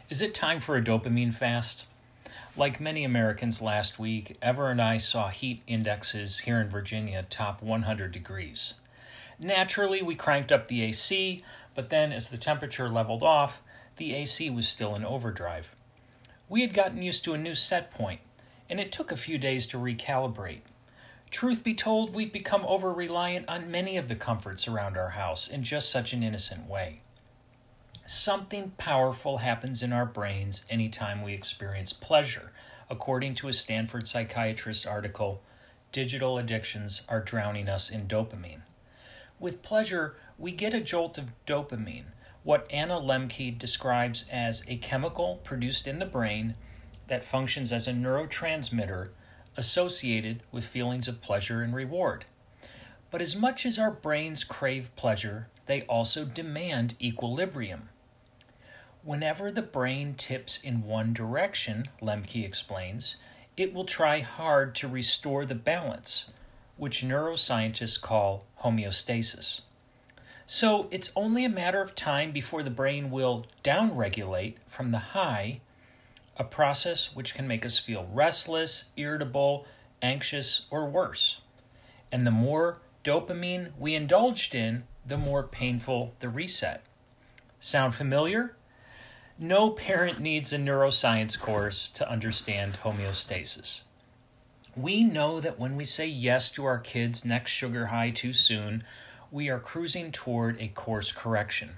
Is it time for a dopamine fast? Like many Americans last week, Ever and I saw heat indexes here in Virginia top 100 degrees. Naturally, we cranked up the AC, but then as the temperature leveled off, the AC was still in overdrive. We had gotten used to a new set point, and it took a few days to recalibrate. Truth be told, we've become over-reliant on many of the comforts around our house in just such an innocent way. Something powerful happens in our brains anytime we experience pleasure, according to a Stanford psychiatrist article, "Digital Addictions Are Drowning Us in Dopamine." With pleasure, we get a jolt of dopamine, what Anna Lembke describes as a chemical produced in the brain that functions as a neurotransmitter associated with feelings of pleasure and reward. But as much as our brains crave pleasure, they also demand equilibrium. Whenever the brain tips in one direction, Lembke explains, it will try hard to restore the balance, which neuroscientists call homeostasis. So it's only a matter of time before the brain will downregulate from the high, a process which can make us feel restless, irritable, anxious, or worse. And the more dopamine we indulged in, the more painful the reset. Sound familiar? No parent needs a neuroscience course to understand homeostasis. We know that when we say yes to our kids' next sugar high too soon, we are cruising toward a course correction,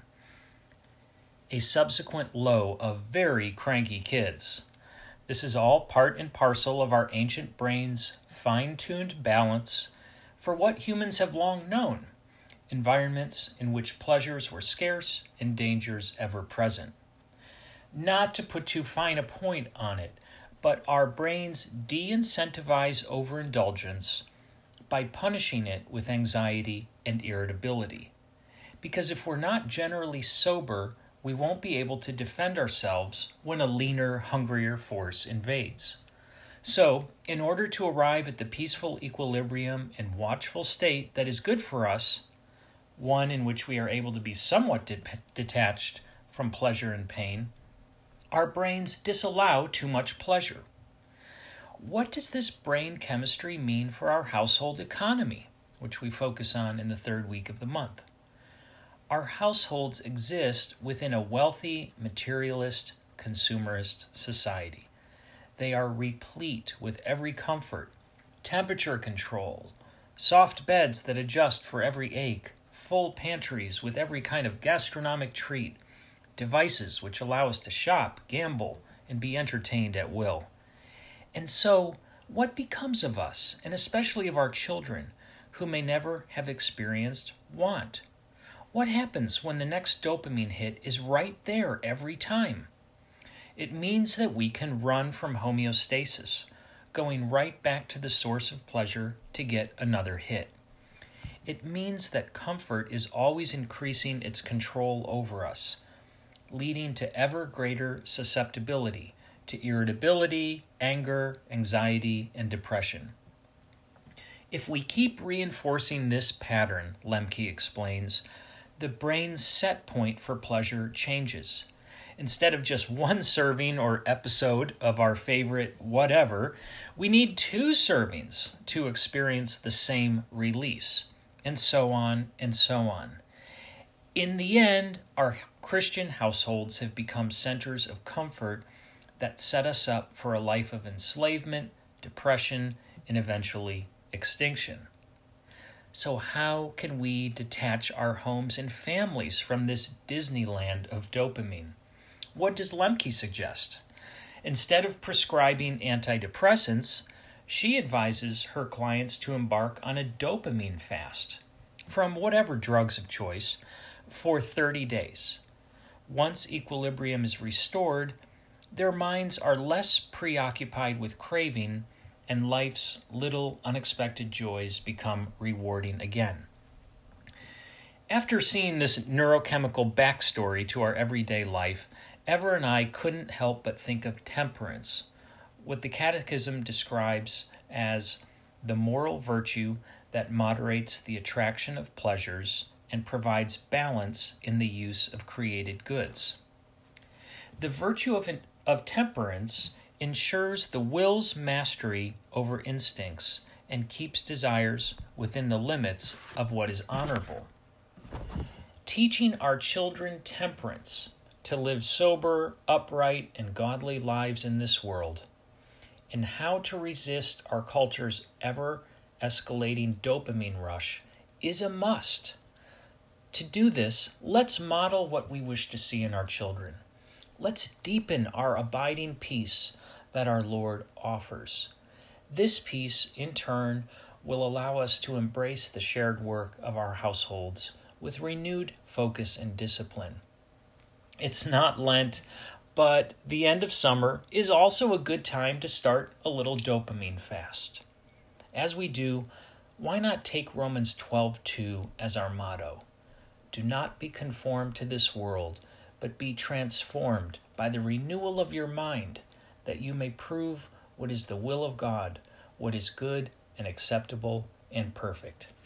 a subsequent low of very cranky kids. This is all part and parcel of our ancient brain's fine-tuned balance for what humans have long known, environments in which pleasures were scarce and dangers ever present. Not to put too fine a point on it, but our brains de-incentivize overindulgence by punishing it with anxiety and irritability. Because if we're not generally sober, we won't be able to defend ourselves when a leaner, hungrier force invades. So, in order to arrive at the peaceful equilibrium and watchful state that is good for us, one in which we are able to be somewhat detached from pleasure and pain, our brains disallow too much pleasure. What does this brain chemistry mean for our household economy, which we focus on in the third week of the month? Our households exist within a wealthy, materialist, consumerist society. They are replete with every comfort, temperature control, soft beds that adjust for every ache, full pantries with every kind of gastronomic treat, devices which allow us to shop, gamble, and be entertained at will. And so, what becomes of us, and especially of our children, who may never have experienced want? What happens when the next dopamine hit is right there every time? It means that we can run from homeostasis, going right back to the source of pleasure to get another hit. It means that comfort is always increasing its control over us, leading to ever greater susceptibility to irritability, anger, anxiety, and depression. If we keep reinforcing this pattern, Lembke explains, the brain's set point for pleasure changes. Instead of just one serving or episode of our favorite whatever, we need 2 servings to experience the same release, and so on and so on. In the end, our Christian households have become centers of comfort that set us up for a life of enslavement, depression, and eventually extinction. So how can we detach our homes and families from this Disneyland of dopamine? What does Lembke suggest? Instead of prescribing antidepressants, she advises her clients to embark on a dopamine fast from whatever drugs of choice for 30 days. Once equilibrium is restored, their minds are less preoccupied with craving, and life's little unexpected joys become rewarding again. After seeing this neurochemical backstory to our everyday life, Ever and I couldn't help but think of temperance, what the Catechism describes as the moral virtue that moderates the attraction of pleasures and provides balance in the use of created goods. The virtue of temperance ensures the will's mastery over instincts and keeps desires within the limits of what is honorable. Teaching our children temperance to live sober, upright, and godly lives in this world, and how to resist our culture's ever-escalating dopamine rush is a must. To do this, let's model what we wish to see in our children. Let's deepen our abiding peace that our Lord offers. This peace, in turn, will allow us to embrace the shared work of our households with renewed focus and discipline. It's not Lent, but the end of summer is also a good time to start a little dopamine fast. As we do, why not take Romans 12:2 as our motto? Do not be conformed to this world, but be transformed by the renewal of your mind, that you may prove what is the will of God, what is good and acceptable and perfect.